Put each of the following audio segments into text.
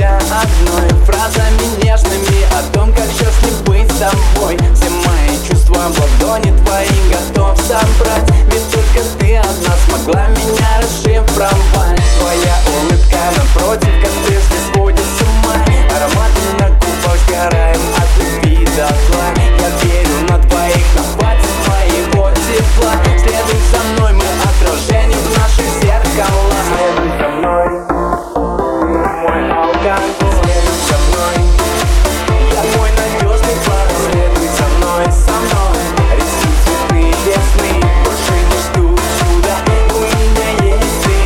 тебя одной фразами нежными о том, как счастлив быть с тобой. Все мои чувства в ладони твои готов собрать, ведь только ты одна смогла меня расшифровать. Твоя улыбка напротив, как прежде, сводит с ума. Ароматы на губах, сгораем от любви дотла. Я верю, на двоих нам хватит моего тепла. Следуй за мной, мы отражение в наших зеркалах. Следуй за мной, мой алкоголь. Следуй за мной, я твой надежный план. Следуй за мной, со мной. Рисуй цветы весны, больше не жду чуда, у меня есть ты.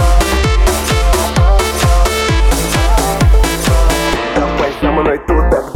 Давай со мной туда.